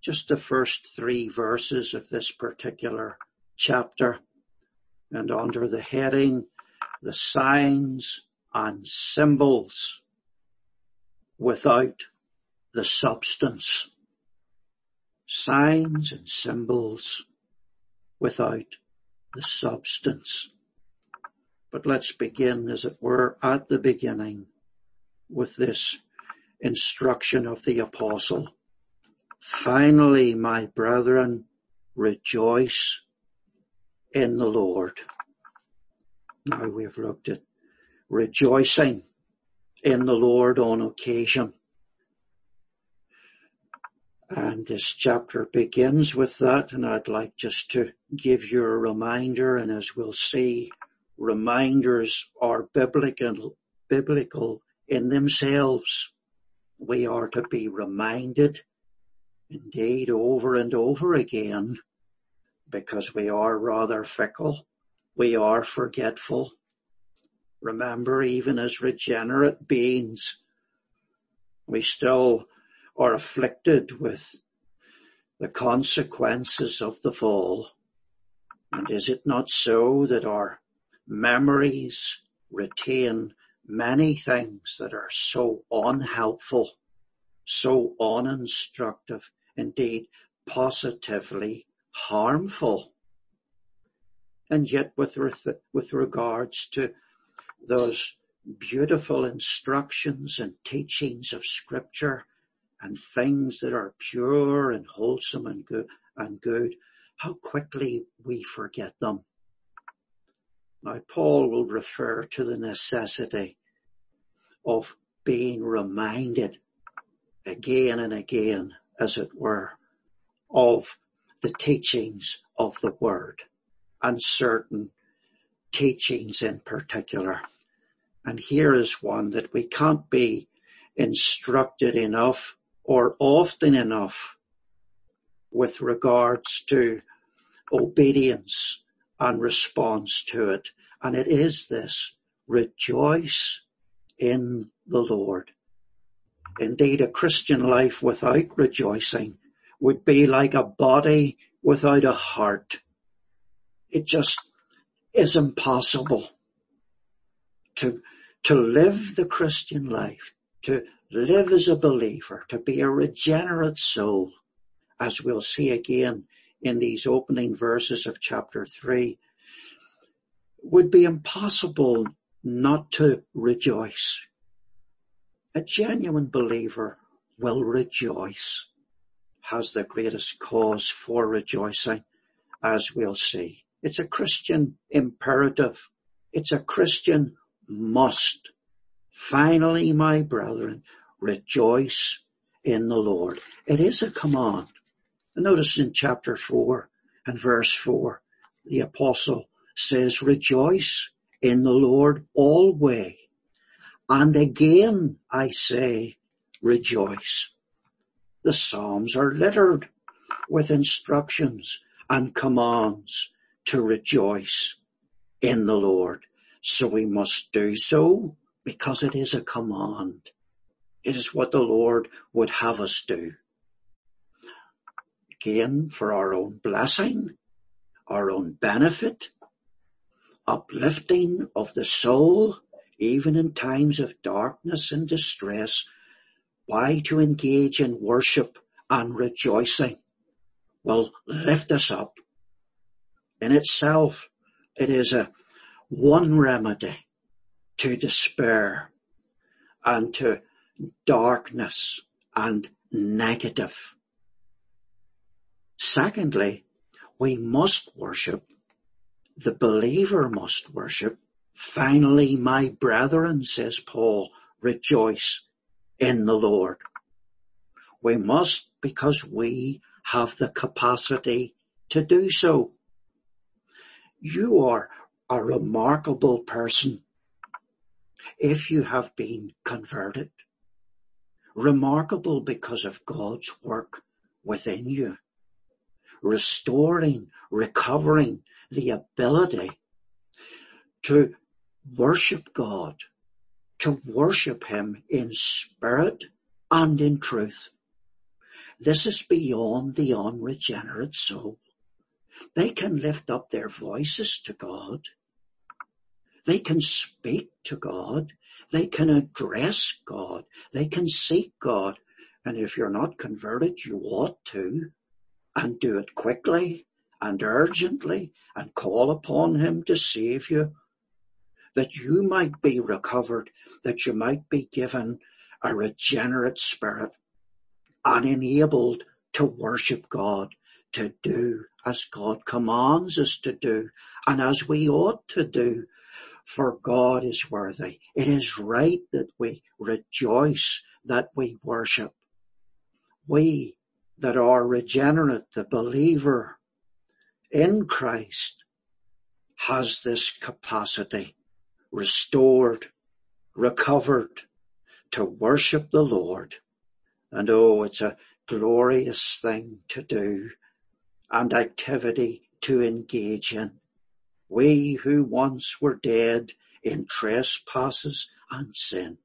just the first 3 verses of this particular chapter, and under the heading, the signs and symbols without the substance. Signs and symbols without the substance. But let's begin, as it were, at the beginning with this instruction of the apostle. Finally, my brethren, rejoice in the Lord. Now we have looked at rejoicing in the Lord on occasion. And this chapter begins with that, and I'd like just to give you a reminder, and as we'll see, reminders are biblical in themselves. We are to be reminded, indeed, over and over again, because we are rather fickle. We are forgetful. Remember, even as regenerate beings, we still are afflicted with the consequences of the fall. And is it not so that our memories retain many things that are so unhelpful, so uninstructive, indeed positively harmful? And yet with regards to those beautiful instructions and teachings of Scripture and things that are pure and wholesome and good, how quickly we forget them. Now, Paul will refer to the necessity of being reminded again and again, as it were, of the teachings of the Word, and certain teachings in particular. And here is one that we can't be instructed enough or often enough with regards to obedience and response to it. And it is this: rejoice in the Lord. Indeed, a Christian life without rejoicing would be like a body without a heart. It just is impossible to live the Christian life, to live as a believer, to be a regenerate soul, as we'll see again in these opening verses of chapter 3, would be impossible not to rejoice. A genuine believer will rejoice, has the greatest cause for rejoicing, as we'll see. It's a Christian imperative. It's a Christian must. Finally, my brethren, rejoice in the Lord. It is a command. And notice in chapter 4 and verse 4, the apostle says, rejoice in the Lord always. And again I say, rejoice. The Psalms are littered with instructions and commands to rejoice in the Lord. So we must do so because it is a command. It is what the Lord would have us do. Again, for our own blessing, our own benefit, uplifting of the soul, even in times of darkness and distress. Why to engage in worship and rejoicing will lift us up. In itself, it is one remedy to despair and to darkness and negative. Secondly, we must worship. The believer must worship. Finally, my brethren, says Paul, rejoice in the Lord. We must, because we have the capacity to do so. You are a remarkable person if you have been converted. Remarkable because of God's work within you, restoring, recovering the ability to worship God, to worship Him in spirit and in truth. This is beyond the unregenerate soul. They can lift up their voices to God. They can speak to God. They can address God. They can seek God. And if you're not converted, you ought to, and do it quickly and urgently, and call upon him to save you, that you might be recovered, that you might be given a regenerate spirit and enabled to worship God, to do as God commands us to do, and as we ought to do, for God is worthy. It is right that we rejoice, that we worship. We that are regenerate, the believer in Christ, has this capacity, restored, recovered, to worship the Lord. And oh, it's a glorious thing to do and activity to engage in. We who once were dead in trespasses and sin.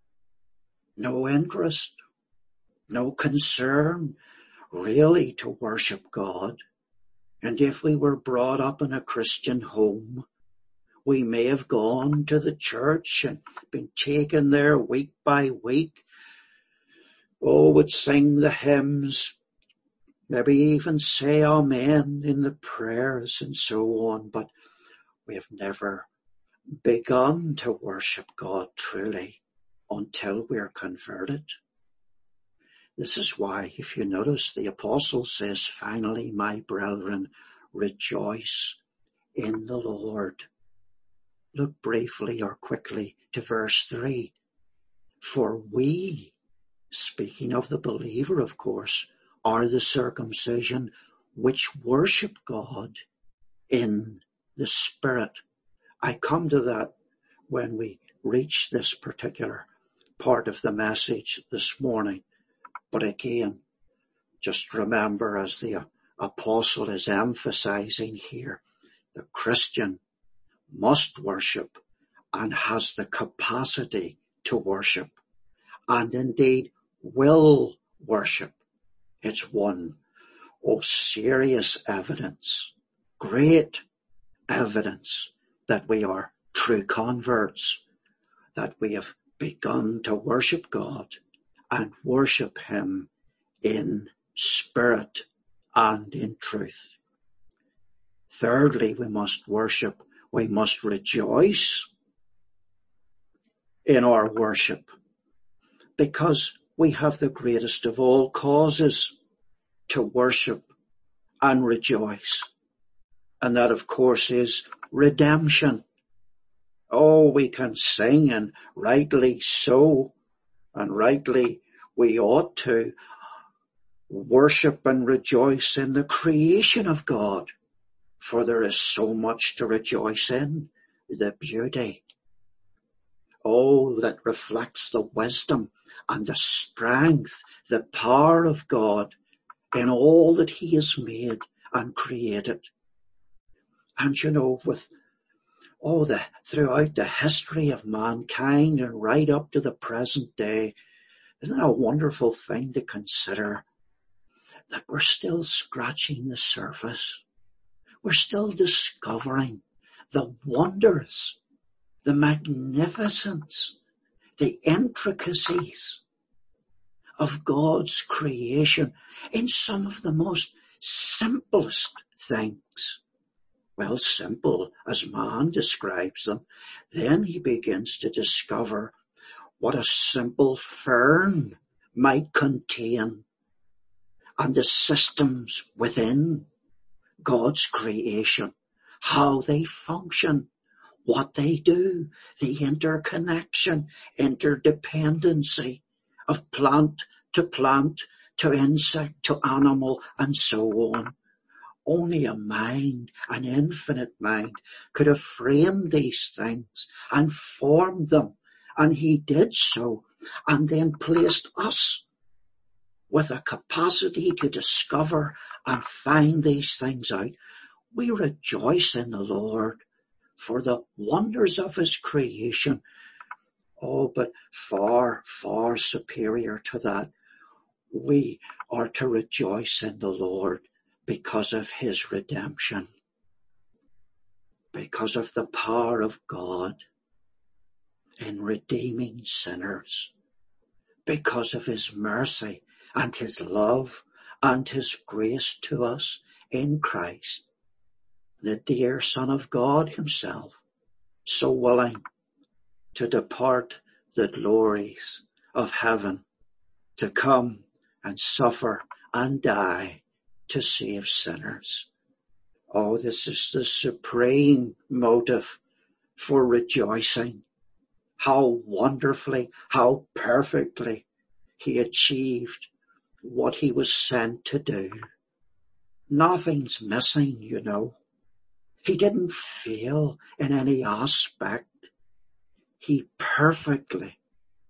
No interest, no concern really to worship God. And if we were brought up in a Christian home, we may have gone to the church and been taken there week by week. Oh, would sing the hymns, maybe even say amen in the prayers and so on, but we have never begun to worship God truly until we're converted. This is why, if you notice, the apostle says, finally, my brethren, rejoice in the Lord. Look briefly or quickly to verse 3. For we, speaking of the believer, of course, are the circumcision which worship God in the Spirit. I come to that when we reach this particular part of the message this morning. But again, just remember, as the apostle is emphasizing here, the Christian must worship and has the capacity to worship, and indeed will worship. It's one serious evidence, great evidence that we are true converts, that we have begun to worship God and worship him in spirit and in truth. Thirdly, we must worship, we must rejoice in our worship, because we have the greatest of all causes to worship and rejoice. And that, of course, is redemption. Oh, we can sing, and rightly so, and rightly we ought to worship and rejoice in the creation of God, for there is so much to rejoice in, the beauty. Oh, that reflects the wisdom and the strength, the power of God in all that he has made and created. And you know, with throughout the history of mankind and right up to the present day, isn't it a wonderful thing to consider that we're still scratching the surface? We're still discovering the wonders, the magnificence, the intricacies of God's creation in some of the most simplest things. Well, simple as man describes them. Then he begins to discover what a simple fern might contain, and the systems within God's creation, how they function, what they do, the interconnection, interdependency of plant to insect to animal and so on. Only a mind, an infinite mind, could have framed these things and formed them, and he did so, and then placed us with a capacity to discover and find these things out. We rejoice in the Lord for the wonders of his creation. Oh, but far, far superior to that, we are to rejoice in the Lord because of his redemption, because of the power of God in redeeming sinners, because of his mercy and his love and his grace to us in Christ, the dear Son of God himself, so willing to depart the glories of heaven, to come and suffer and die to save sinners. Oh, this is the supreme motive for rejoicing. How wonderfully, how perfectly he achieved what he was sent to do. Nothing's missing, you know. He didn't fail in any aspect. He perfectly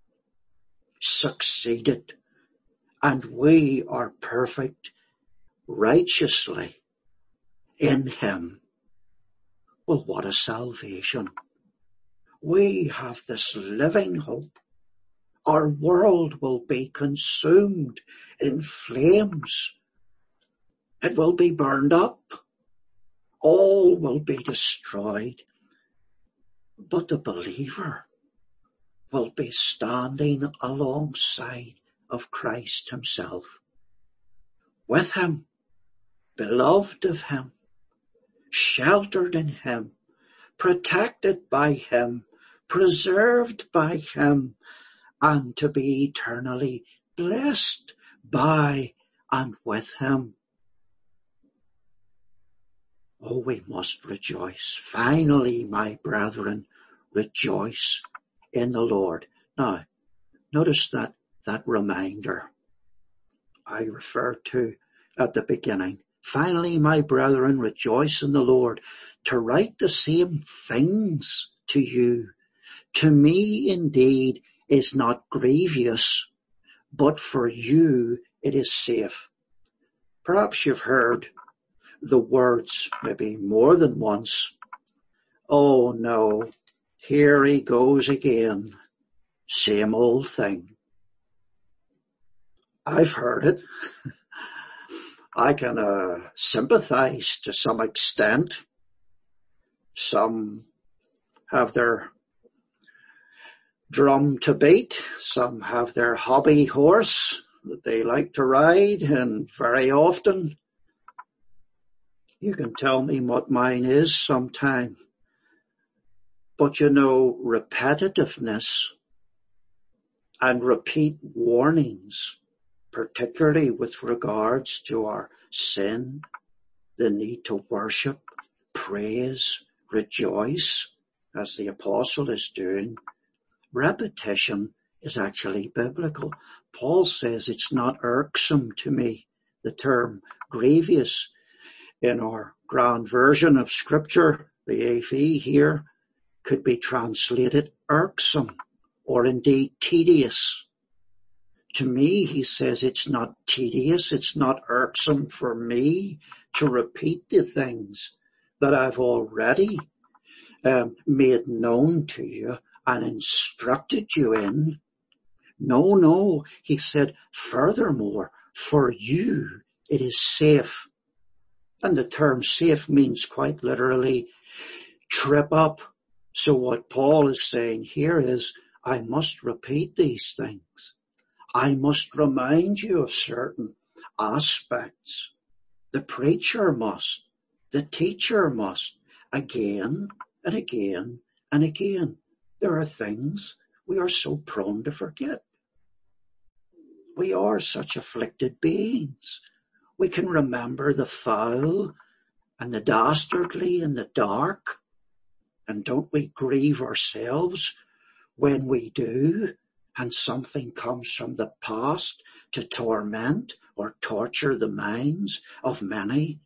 succeeded, and we are perfect righteously in him. Well, what a salvation. We have this living hope. Our world will be consumed in flames. It will be burned up. All will be destroyed. But the believer will be standing alongside of Christ himself, with him, beloved of him, sheltered in him, protected by him, preserved by him, and to be eternally blessed by and with him. Oh, we must rejoice. Finally, my brethren, rejoice in the Lord. Now, notice that reminder I referred to at the beginning. Finally, my brethren, rejoice in the Lord. To write the same things to you, to me indeed, is not grievous, but for you it is safe. Perhaps you've heard the words maybe more than once. Oh no, here he goes again. Same old thing. I've heard it. I can sympathize to some extent. Some have their drum to beat. Some have their hobby horse that they like to ride, and very often you can tell me what mine is sometime. But you know, repetitiveness and repeat warnings, particularly with regards to our sin, the need to worship, praise, rejoice, as the apostle is doing, repetition is actually biblical. Paul says it's not irksome to me. The term grievous in our grand version of scripture, the AV here, could be translated irksome or indeed tedious. To me, he says, it's not tedious, it's not irksome for me to repeat the things that I've already made known to you and instructed you in. No, he said, furthermore, for you it is safe. And the term safe means quite literally trip up. So what Paul is saying here is, I must repeat these things. I must remind you of certain aspects. The preacher must, the teacher must, again and again and again. There are things we are so prone to forget. We are such afflicted beings. We can remember the foul and the dastardly and the dark. And don't we grieve ourselves when we do, and something comes from the past to torment or torture the minds of many?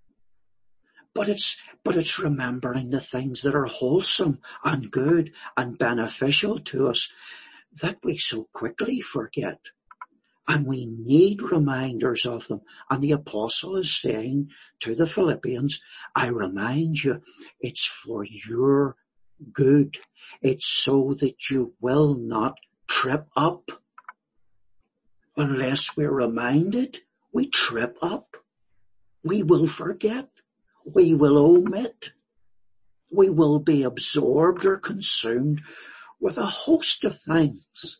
But it's remembering the things that are wholesome and good and beneficial to us that we so quickly forget. And we need reminders of them. And the apostle is saying to the Philippians, I remind you, it's for your good. It's so that you will not trip up. Unless we're reminded, we trip up. We will forget. We will omit. We will be absorbed or consumed with a host of things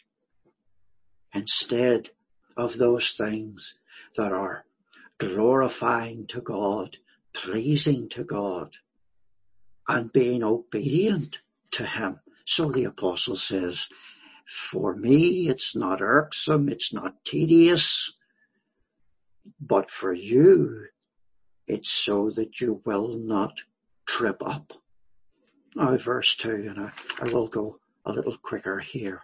instead of those things that are glorifying to God, pleasing to God, and being obedient to Him. So the apostle says, for me it's not irksome, it's not tedious, but for you it's so that you will not trip up. Now verse 2, and I will go a little quicker here.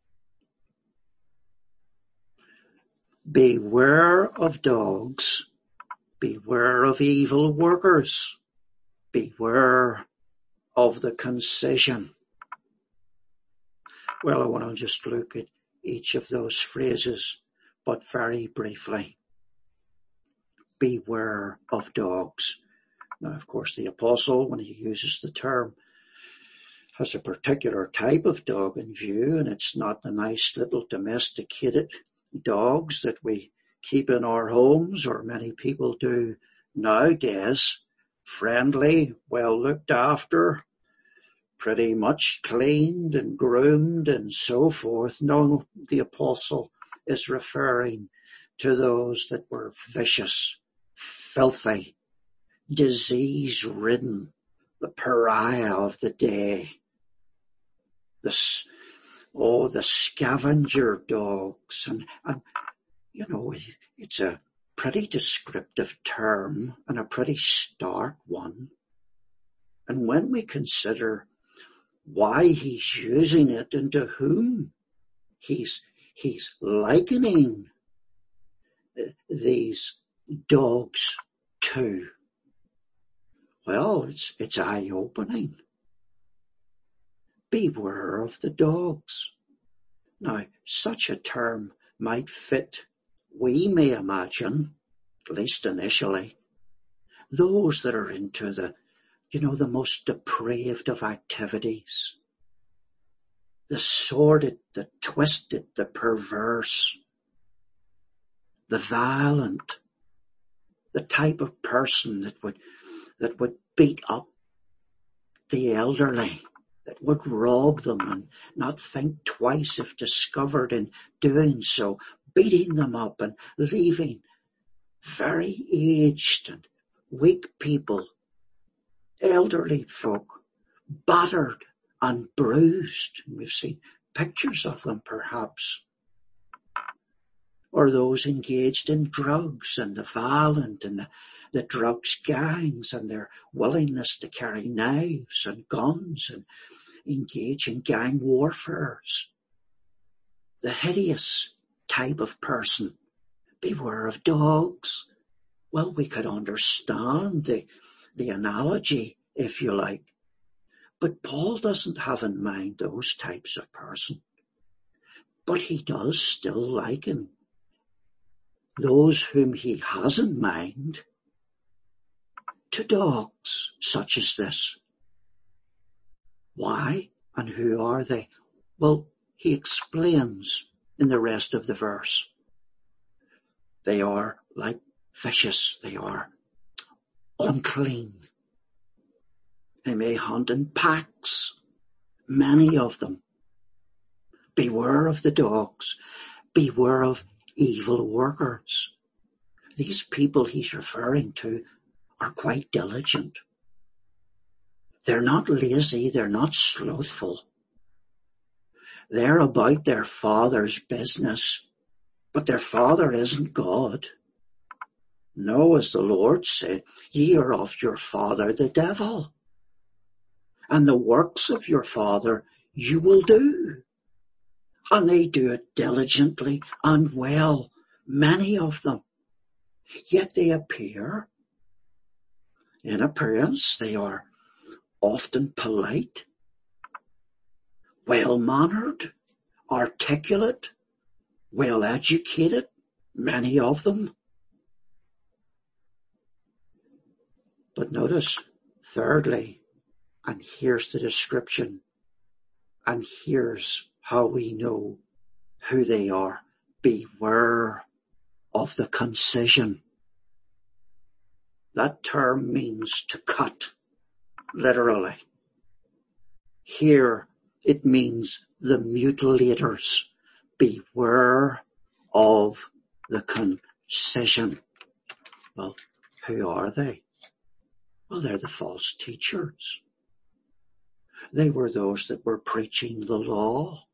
Beware of dogs, beware of evil workers, beware of the concision. Well, I want to just look at each of those phrases, but very briefly. Beware of dogs. Now, of course, the apostle, when he uses the term, has a particular type of dog in view, and it's not the nice little domesticated dogs that we keep in our homes, or many people do nowadays. Friendly, well looked after, pretty much cleaned and groomed and so forth. No, the apostle is referring to those that were vicious, filthy, disease-ridden, the pariah of the day. The scavenger dogs. And you know, it's a pretty descriptive term and a pretty stark one. And when we consider why he's using it and to whom he's likening these dogs to, well, it's eye-opening. Beware of the dogs. Now, such a term might fit, we may imagine, at least initially, those that are into the most depraved of activities, the sordid, the twisted, the perverse, the violent, the type of person that would beat up the elderly, that would rob them and not think twice if discovered in doing so, beating them up and leaving very aged and weak people, elderly folk, battered and bruised. We've seen pictures of them perhaps. Or those engaged in drugs and the violent and the drugs gangs and their willingness to carry knives and guns and engage in gang warfares. The hideous type of person. Beware of dogs. Well, we could understand the analogy, if you like. But Paul doesn't have in mind those types of person. But he does still liken those whom he has in mind to dogs such as this. Why and who are they? Well, he explains in the rest of the verse. They are like vicious. They are unclean. They may hunt in packs, many of them. Beware of the dogs. Beware of evil workers. These people he's referring to are quite diligent. They're not lazy, they're not slothful. They're about their Father's business, but their Father isn't God. No, as the Lord said, ye are of your father the devil, and the works of your father you will do. And they do it diligently and well, many of them. Yet they appear, in appearance, they are often polite, well-mannered, articulate, well-educated, many of them. But notice, thirdly, and here's the description, and here's how we know who they are. beware of the concision. That term means to cut, literally. Here it means the mutilators. Beware of the concision. Well, who are they? Well, they're the false teachers. They were those that were preaching the law.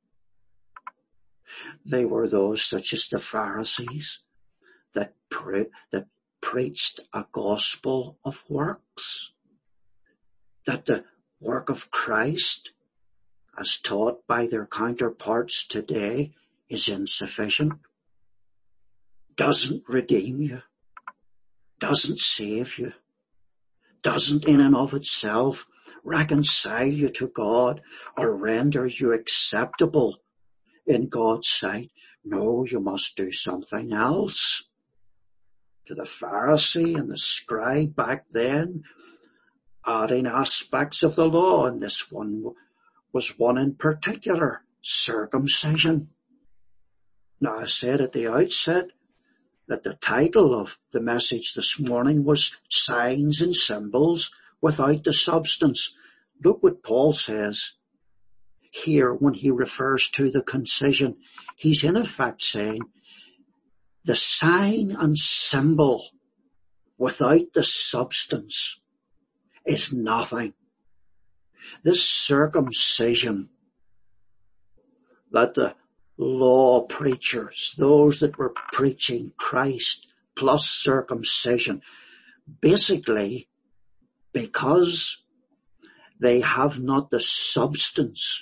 They were those such as the Pharisees that preached a gospel of works. That the work of Christ, as taught by their counterparts today, is insufficient. Doesn't redeem you. Doesn't save you. Doesn't in and of itself reconcile you to God or render you acceptable in God's sight. No, you must do something else. To the Pharisee and the scribe back then, adding aspects of the law, and this one was one in particular, circumcision. Now, I said at the outset that the title of the message this morning was Signs and Symbols Without the Substance. Look what Paul says here when he refers to the concision. He's in effect saying the sign and symbol without the substance is nothing. This circumcision that the law preachers, those that were preaching Christ plus circumcision, basically because they have not the substance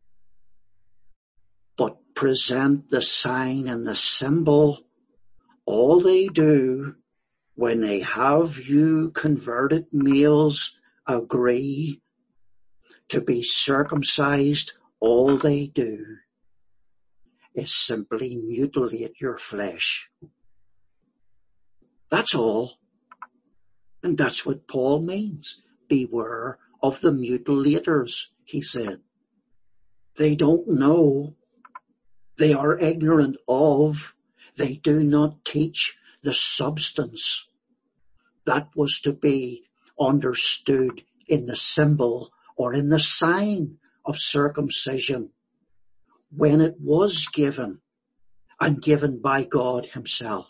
but present the sign and the symbol, all they do when they have you converted males agree to be circumcised, all they do is simply mutilate your flesh. That's all. And that's what Paul means. Beware of the mutilators, he said. They don't know. They are ignorant of. They do not teach the substance that was to be understood in the symbol or in the sign of circumcision when it was given and given by God himself.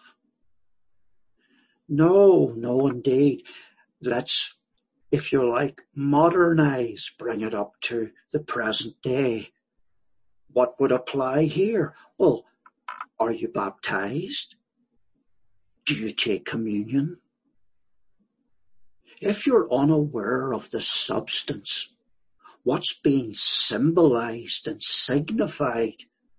No, indeed. Let's, if you like, modernize, bring it up to the present day. What would apply here? Well, are you baptized? Do you take communion? If you're unaware of the substance, what's being symbolized and signified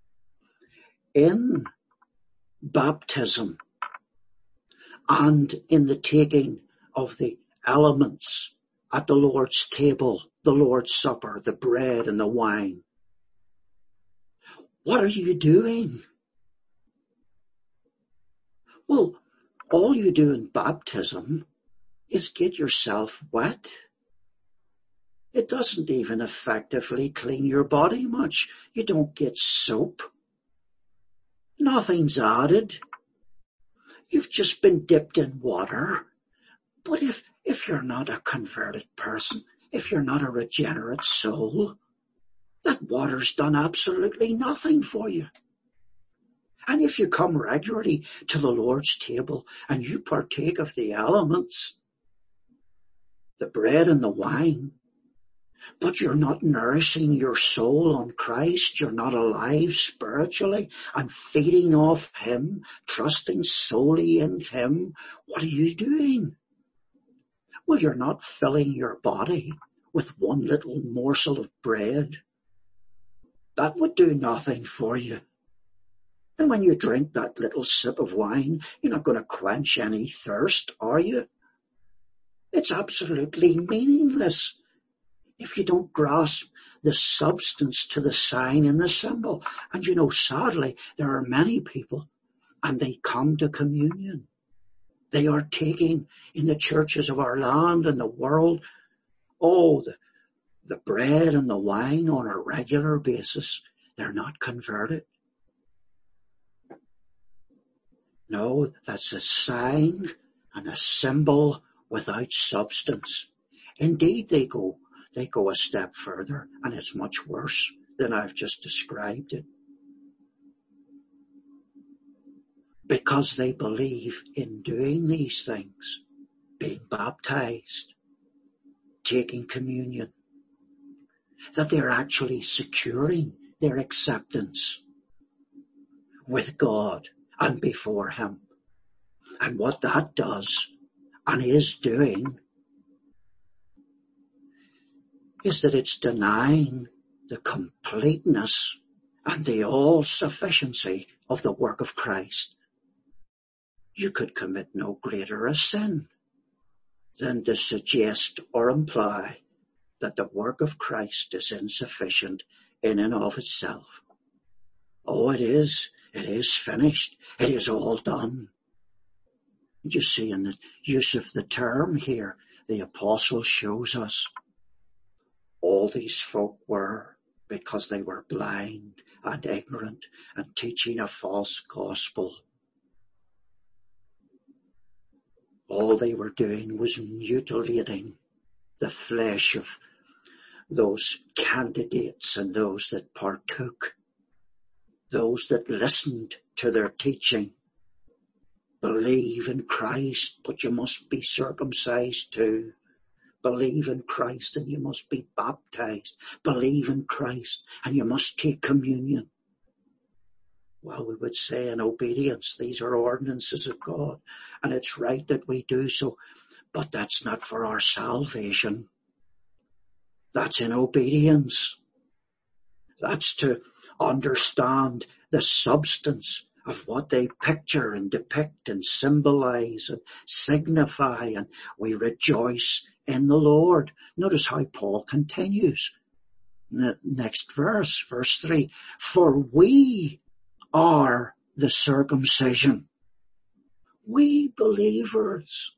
in baptism and in the taking of the elements at the Lord's table, the Lord's Supper, the bread and the wine, what are you doing? Well, all you do in baptism is get yourself wet. It doesn't even effectively clean your body much. You don't get soap. Nothing's added. You've just been dipped in water. But if you're not a converted person, if you're not a regenerate soul, that water's done absolutely nothing for you. And if you come regularly to the Lord's table and you partake of the elements, the bread and the wine, but you're not nourishing your soul on Christ, you're not alive spiritually and feeding off him, trusting solely in him, what are you doing? Well, you're not filling your body with one little morsel of bread. That would do nothing for you. And when you drink that little sip of wine, you're not going to quench any thirst, are you? It's absolutely meaningless if you don't grasp the substance to the sign and the symbol. And you know, sadly, there are many people, and they come to communion. They are taking in the churches of our land and the world, the bread and the wine on a regular basis. They're not converted. No, that's a sign and a symbol without substance. Indeed, they go a step further, and it's much worse than I've just described it. Because they believe in doing these things, being baptized, taking communion, that they're actually securing their acceptance with God and before Him. And what that does and is doing is that it's denying the completeness and the all-sufficiency of the work of Christ. You could commit no greater a sin than to suggest or imply that the work of Christ is insufficient in and of itself. Oh, it is finished. It is all done. You see, in the use of the term here, the apostle shows us all these folk were, because they were blind and ignorant and teaching a false gospel. All they were doing was mutilating the flesh of those candidates and those that partook, those that listened to their teaching. Believe in Christ, but you must be circumcised too. Believe in Christ and you must be baptized. Believe in Christ and you must take communion. Well, we would say in obedience, these are ordinances of God, and it's right that we do so, but that's not for our salvation. That's in obedience. That's to understand the substance of what they picture and depict and symbolize and signify, and we rejoice in the Lord. Notice how Paul continues. Next verse 3. For we are the circumcision. We believers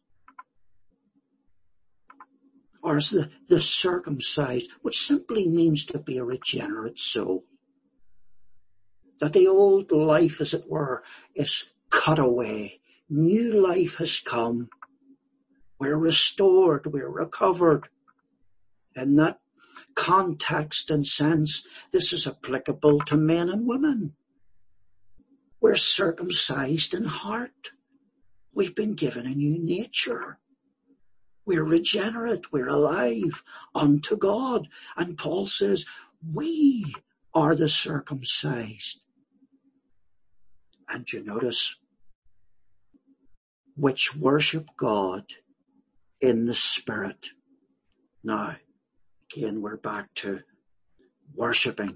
are the circumcised, which simply means to be a regenerate soul. That the old life, as it were, is cut away. New life has come. We're restored. We're recovered. In that context and sense, this is applicable to men and women. We're circumcised in heart. We've been given a new nature. We're regenerate. We're alive unto God. And Paul says, we are the circumcised. And you notice, which worship God in the Spirit. Now, again, we're back to worshipping.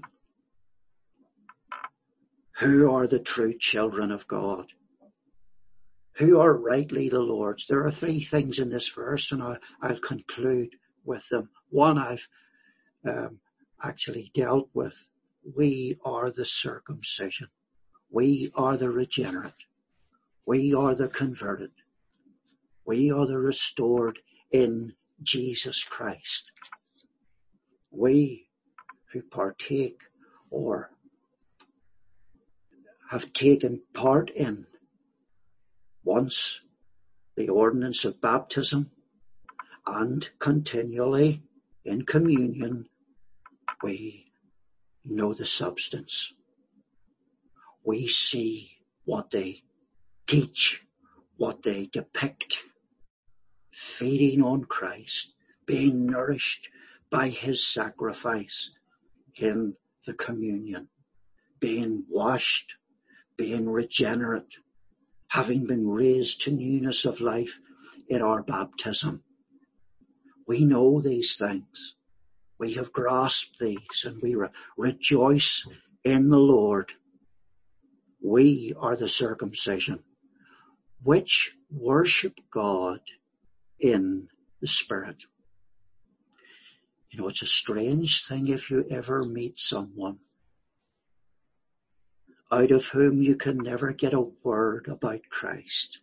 Who are the true children of God? Who are rightly the Lord's? There are three things in this verse, and I'll conclude with them. One I've actually dealt with. We are the circumcision. We are the regenerate. We are the converted. We are the restored in Jesus Christ. We who partake or have taken part in once the ordinance of baptism and continually in communion, we know the substance. We see what they teach, what they depict, feeding on Christ, being nourished by His sacrifice in the communion, being washed, being regenerate, having been raised to newness of life in our baptism. We know these things. We have grasped these and we rejoice in the Lord. We are the circumcision, which worship God in the Spirit. You know, it's a strange thing if you ever meet someone out of whom you can never get a word about Christ,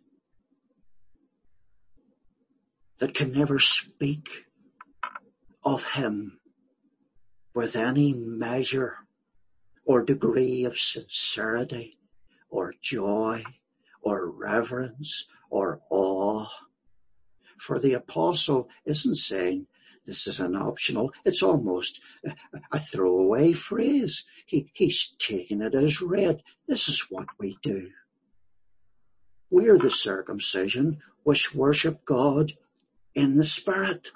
that can never speak of Him with any measure or degree of sincerity or joy or reverence or awe. For the apostle isn't saying this is an optional, it's almost a throwaway phrase. He's taking it as read. This is what we do. We're the circumcision which worship God in the Spirit.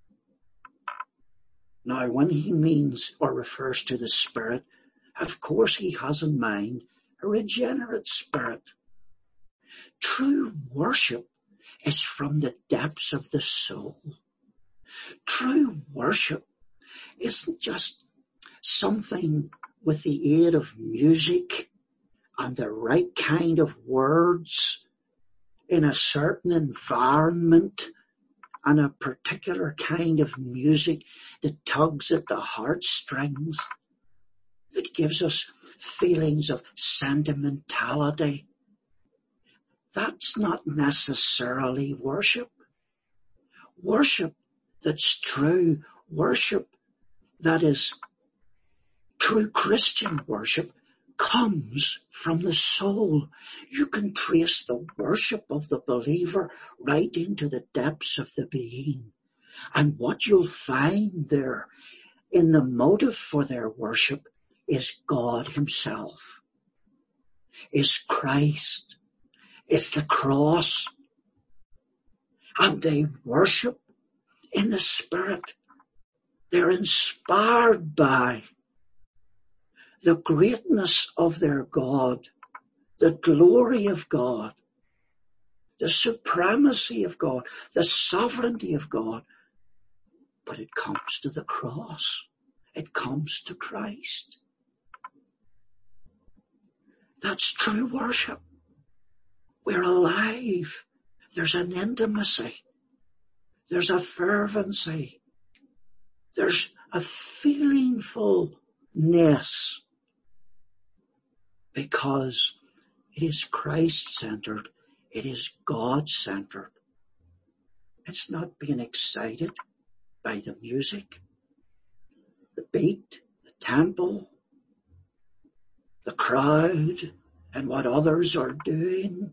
Now, when he means or refers to the Spirit, of course he has in mind a regenerate spirit. True worship is from the depths of the soul. True worship isn't just something with the aid of music and the right kind of words in a certain environment and a particular kind of music that tugs at the heartstrings, that gives us feelings of sentimentality. That's not necessarily worship. Worship that's true, worship that is true Christian worship, comes from the soul. You can trace the worship of the believer right into the depths of the being. And what you'll find there in the motive for their worship is God himself, is Christ, is the cross. And they worship in the Spirit. They're inspired by the greatness of their God, the glory of God, the supremacy of God, the sovereignty of God. But it comes to the cross. It comes to Christ. That's true worship. We're alive. There's an intimacy. There's a fervency. There's a feelingfulness, because it is Christ-centered. It is God-centered. It's not being excited by the music, the beat, the tempo, the crowd, and what others are doing.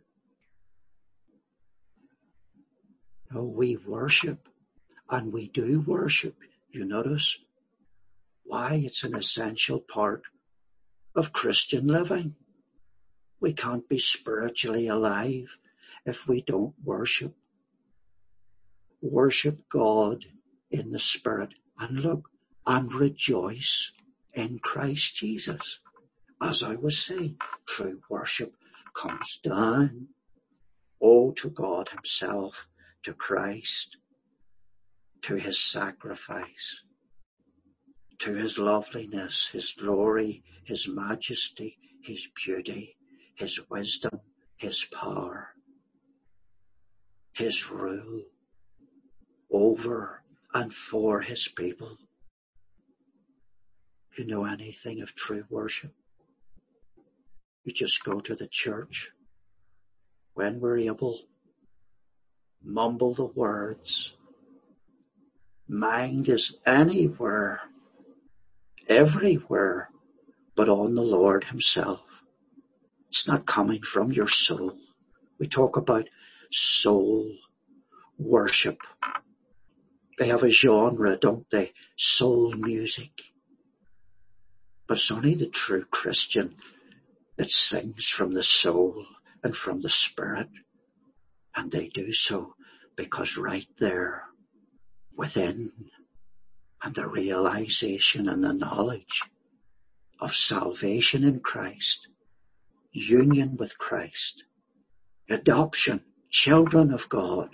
No, we worship, and we do worship. You notice why it's an essential part of Christian living. We can't be spiritually alive if we don't worship. Worship God in the Spirit, and look, and rejoice in Christ Jesus. As I was saying, true worship comes down, to God himself, to Christ, to his sacrifice, to his loveliness, his glory, his majesty, his beauty, his wisdom, his power, his rule over and for his people. You know anything of true worship? You just go to the church when we're able, mumble the words. Mind is anywhere, everywhere, but on the Lord himself. It's not coming from your soul. We talk about soul worship. They have a genre, don't they? Soul music. But it's only the true Christian that sings from the soul and from the Spirit. And they do so because right there within, and the realization and the knowledge of salvation in Christ, union with Christ, adoption, children of God,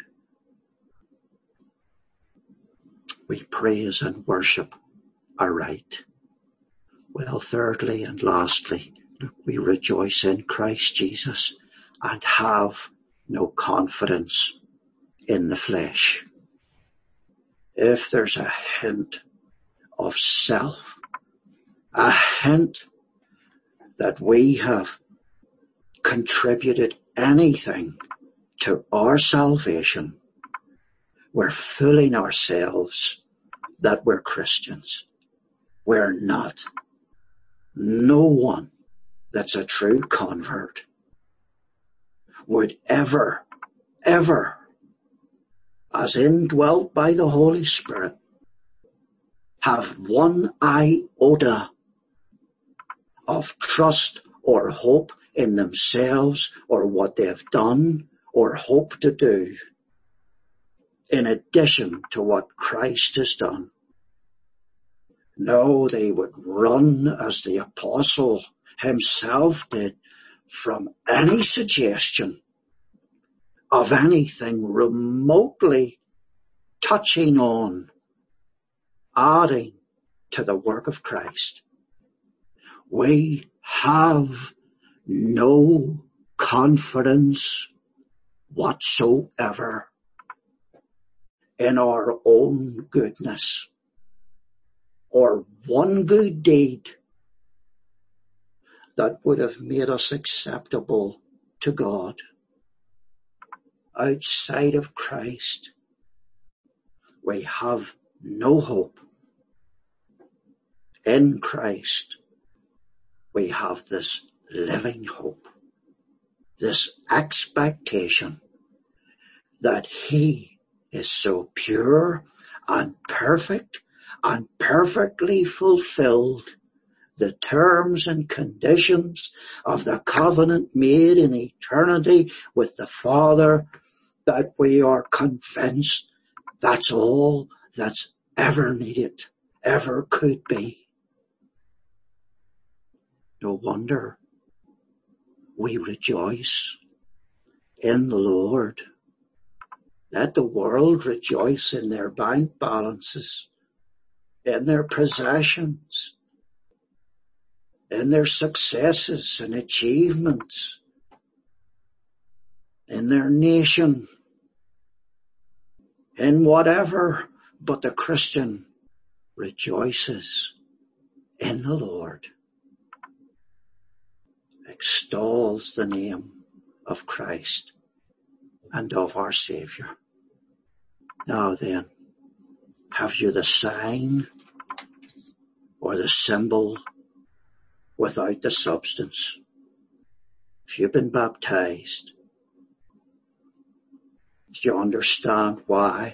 we praise and worship aright. Well, thirdly and lastly, we rejoice in Christ Jesus and have no confidence in the flesh. If there's a hint of self, a hint that we have contributed anything to our salvation, we're fooling ourselves that we're Christians. We're not. No one that's a true convert would ever, as indwelt by the Holy Spirit, have one iota of trust or hope in themselves or what they've done or hope to do, in addition to what Christ has done. No, they would run, as the apostle himself did, from any suggestion of anything remotely touching on, adding to the work of Christ. We have no confidence whatsoever in our own goodness or one good deed that would have made us acceptable to God. Outside of Christ, we have no hope. In Christ, we have this living hope, this expectation that He is so pure and perfect and perfectly fulfilled the terms and conditions of the covenant made in eternity with the Father, that we are convinced that's all that's ever needed, ever could be. No wonder we rejoice in the Lord. Let the world rejoice in their bank balances, in their possessions, in their successes and achievements, in their nation, in whatever, but the Christian rejoices in the Lord, extols the name of Christ and of our Saviour. Now then, have you the sign or the symbol without the substance? If you've been baptized, do you understand why?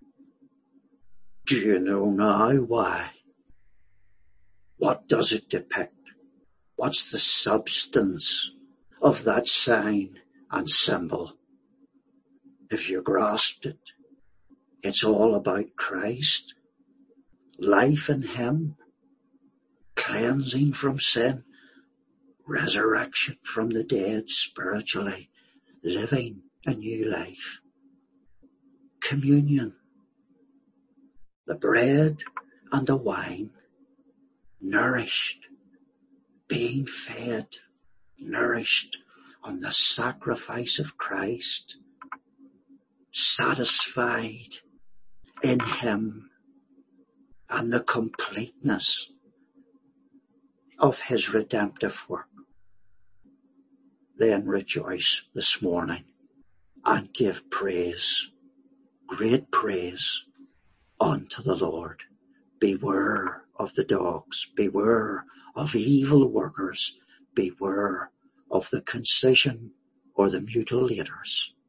Do you know now why? What does it depict? What's the substance of that sign and symbol? If you grasped it, it's all about Christ, life in Him, cleansing from sin, resurrection from the dead spiritually, living a new life, communion, the bread and the wine, nourished, being fed, nourished on the sacrifice of Christ, satisfied in Him and the completeness of His redemptive work. Then rejoice this morning and give praise, great praise, unto the Lord. Beware of the dogs, beware of evil workers, beware of the concision or the mutilators.